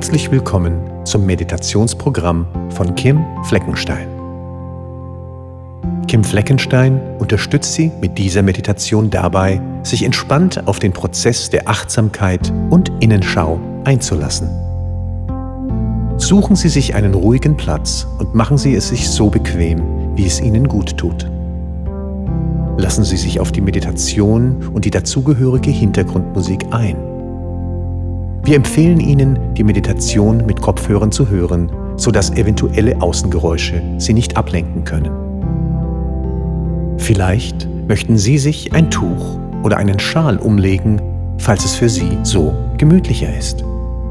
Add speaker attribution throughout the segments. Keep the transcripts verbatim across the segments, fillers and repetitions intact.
Speaker 1: Herzlich willkommen zum Meditationsprogramm von Kim Fleckenstein. Kim Fleckenstein unterstützt Sie mit dieser Meditation dabei, sich entspannt auf den Prozess der Achtsamkeit und Innenschau einzulassen. Suchen Sie sich einen ruhigen Platz und machen Sie es sich so bequem, wie es Ihnen gut tut. Lassen Sie sich auf die Meditation und die dazugehörige Hintergrundmusik ein. Wir empfehlen Ihnen, die Meditation mit Kopfhörern zu hören, sodass eventuelle Außengeräusche Sie nicht ablenken können. Vielleicht möchten Sie sich ein Tuch oder einen Schal umlegen, falls es für Sie so gemütlicher ist.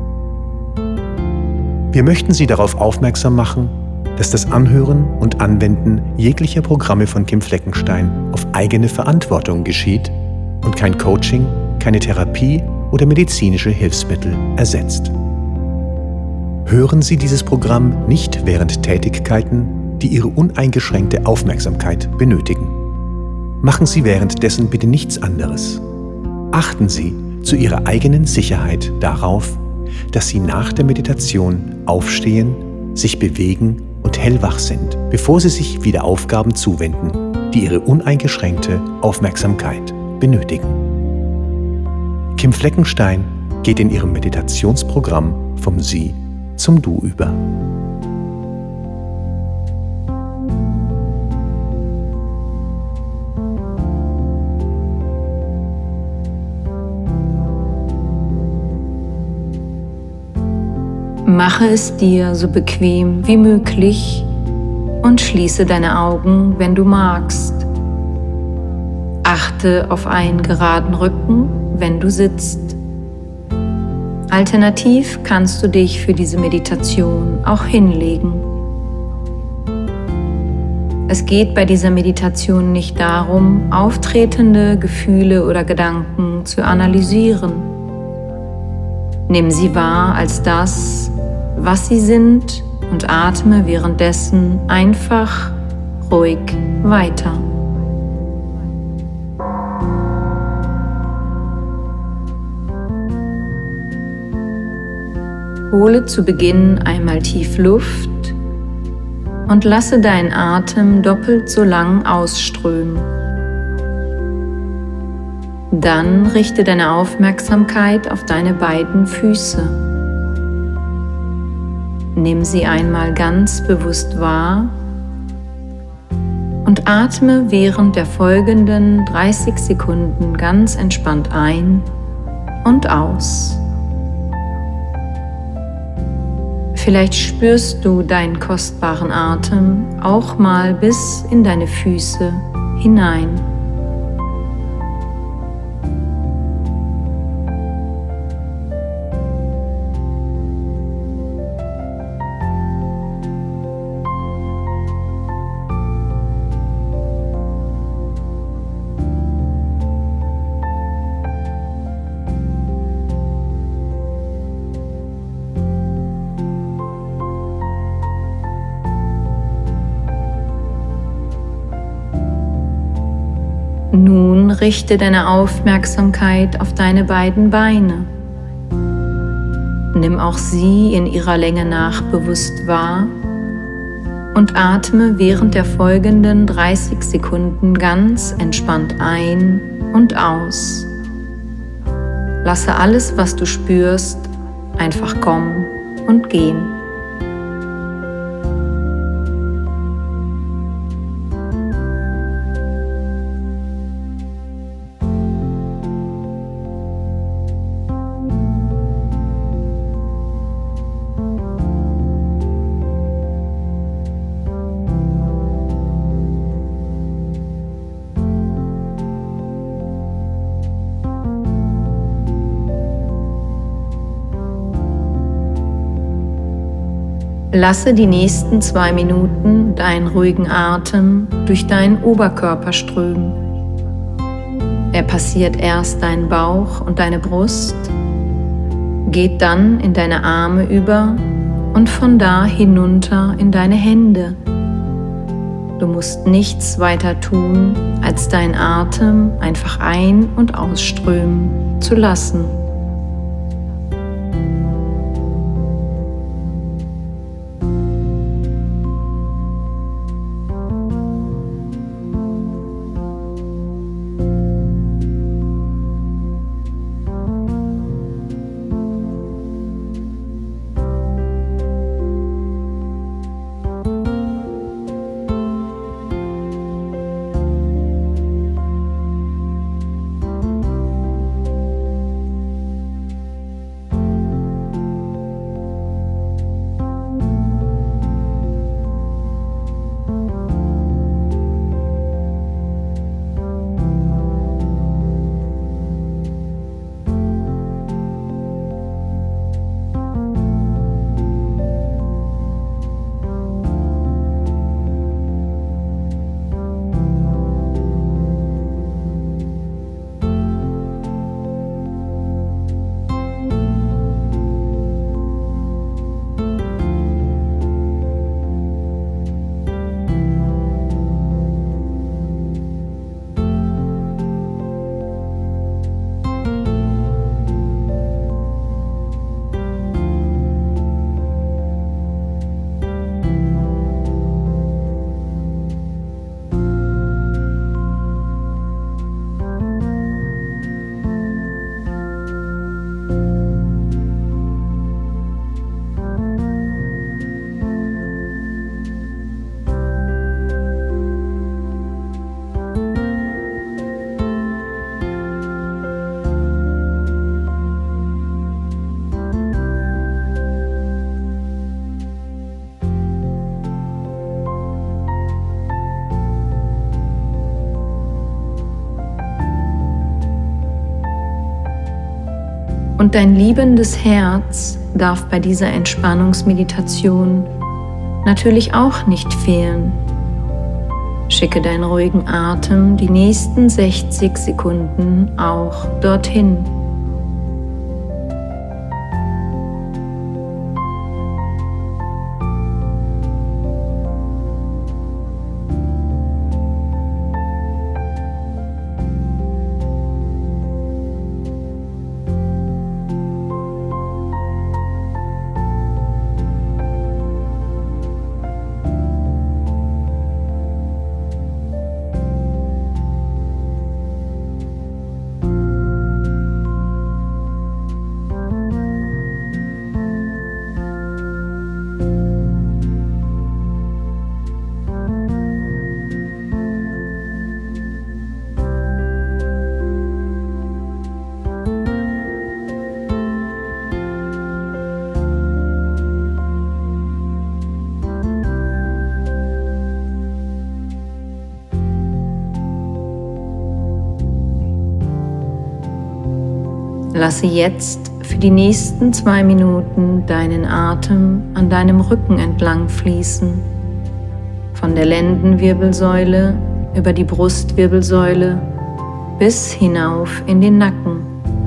Speaker 1: Wir möchten Sie darauf aufmerksam machen, dass das Anhören und Anwenden jeglicher Programme von Kim Fleckenstein auf eigene Verantwortung geschieht und kein Coaching, keine Therapie oder medizinische Hilfsmittel ersetzt. Hören Sie dieses Programm nicht während Tätigkeiten, die Ihre uneingeschränkte Aufmerksamkeit benötigen. Machen Sie währenddessen bitte nichts anderes. Achten Sie zu Ihrer eigenen Sicherheit darauf, dass Sie nach der Meditation aufstehen, sich bewegen und hellwach sind, bevor Sie sich wieder Aufgaben zuwenden, die Ihre uneingeschränkte Aufmerksamkeit benötigen. Kim Fleckenstein geht in ihrem Meditationsprogramm vom Sie zum Du über.
Speaker 2: Mache es dir so bequem wie möglich und schließe deine Augen, wenn du magst. Achte auf einen geraden Rücken, wenn du sitzt. Alternativ kannst du dich für diese Meditation auch hinlegen. Es geht bei dieser Meditation nicht darum, auftretende Gefühle oder Gedanken zu analysieren. Nimm sie wahr als das, was sie sind, und atme währenddessen einfach ruhig weiter. Hole zu Beginn einmal tief Luft und lasse deinen Atem doppelt so lang ausströmen. Dann richte deine Aufmerksamkeit auf deine beiden Füße. Nimm sie einmal ganz bewusst wahr und atme während der folgenden dreißig Sekunden ganz entspannt ein und aus. Vielleicht spürst du deinen kostbaren Atem auch mal bis in deine Füße hinein. Nun richte deine Aufmerksamkeit auf deine beiden Beine. Nimm auch sie in ihrer Länge nach bewusst wahr und atme während der folgenden dreißig Sekunden ganz entspannt ein und aus. Lasse alles, was du spürst, einfach kommen und gehen. Lasse die nächsten zwei Minuten deinen ruhigen Atem durch deinen Oberkörper strömen. Er passiert erst deinen Bauch und deine Brust, geht dann in deine Arme über und von da hinunter in deine Hände. Du musst nichts weiter tun, als deinen Atem einfach ein- und ausströmen zu lassen. Und dein liebendes Herz darf bei dieser Entspannungsmeditation natürlich auch nicht fehlen. Schicke deinen ruhigen Atem die nächsten sechzig Sekunden auch dorthin. Lasse jetzt für die nächsten zwei Minuten deinen Atem an deinem Rücken entlang fließen, von der Lendenwirbelsäule über die Brustwirbelsäule bis hinauf in den Nacken.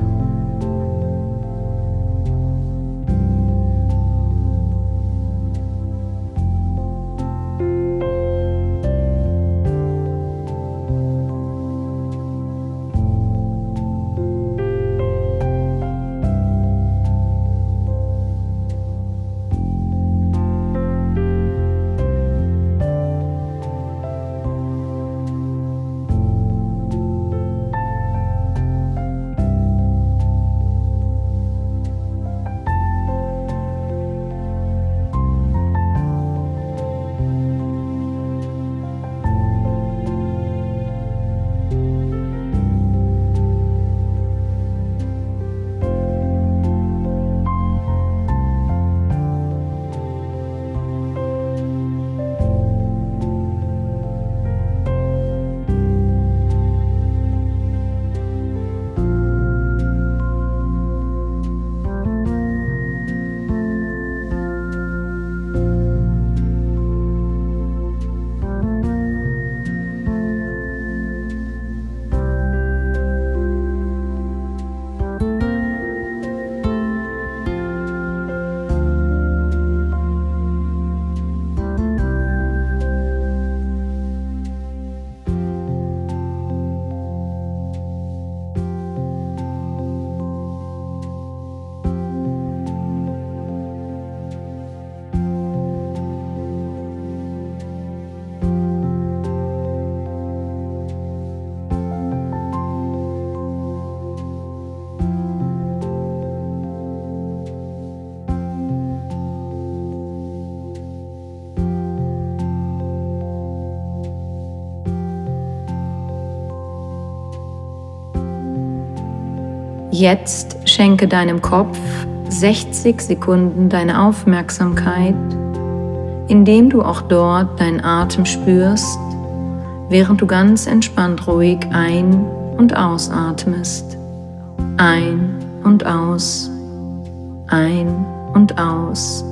Speaker 2: Jetzt schenke deinem Kopf sechzig Sekunden deine Aufmerksamkeit, indem du auch dort deinen Atem spürst, während du ganz entspannt ruhig ein- und ausatmest. Ein und aus, ein und aus.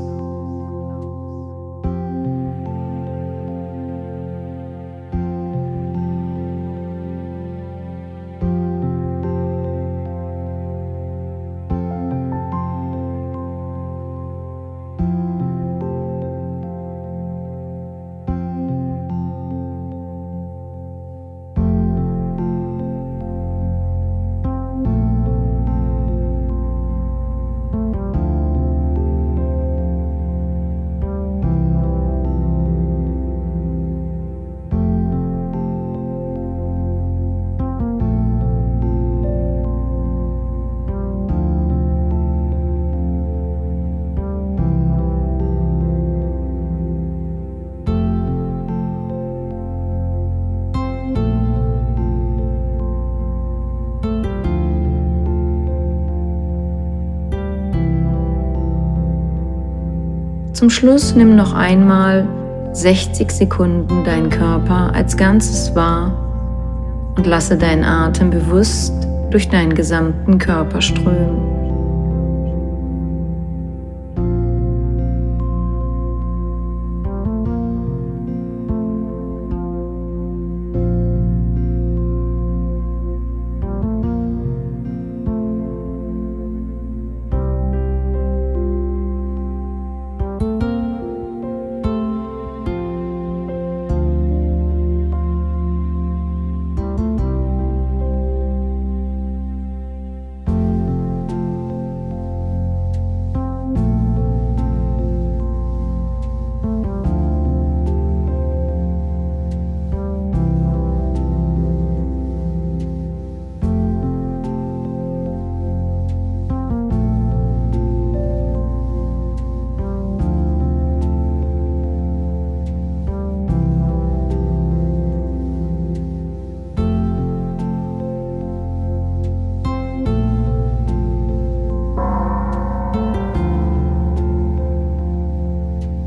Speaker 2: Zum Schluss nimm noch einmal sechzig Sekunden deinen Körper als Ganzes wahr und lasse deinen Atem bewusst durch deinen gesamten Körper strömen.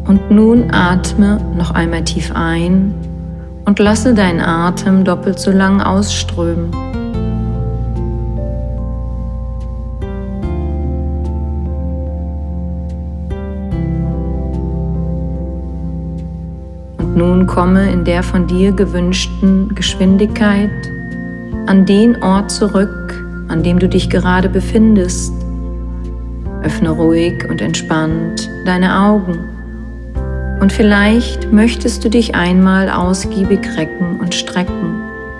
Speaker 2: Und nun atme noch einmal tief ein und lasse deinen Atem doppelt so lang ausströmen. Und nun komme in der von dir gewünschten Geschwindigkeit an den Ort zurück, an dem du dich gerade befindest. Öffne ruhig und entspannt deine Augen. Und vielleicht möchtest du dich einmal ausgiebig recken und strecken.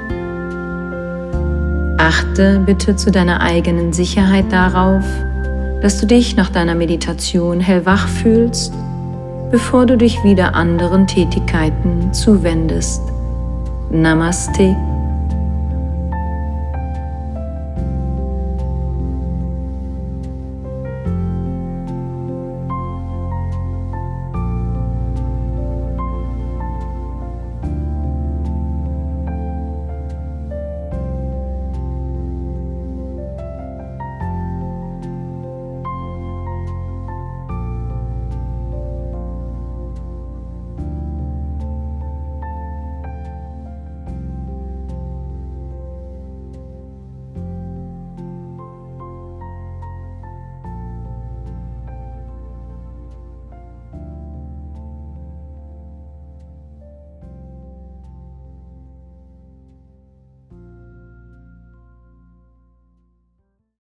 Speaker 2: Achte bitte zu deiner eigenen Sicherheit darauf, dass du dich nach deiner Meditation hellwach fühlst, bevor du dich wieder anderen Tätigkeiten zuwendest. Namaste.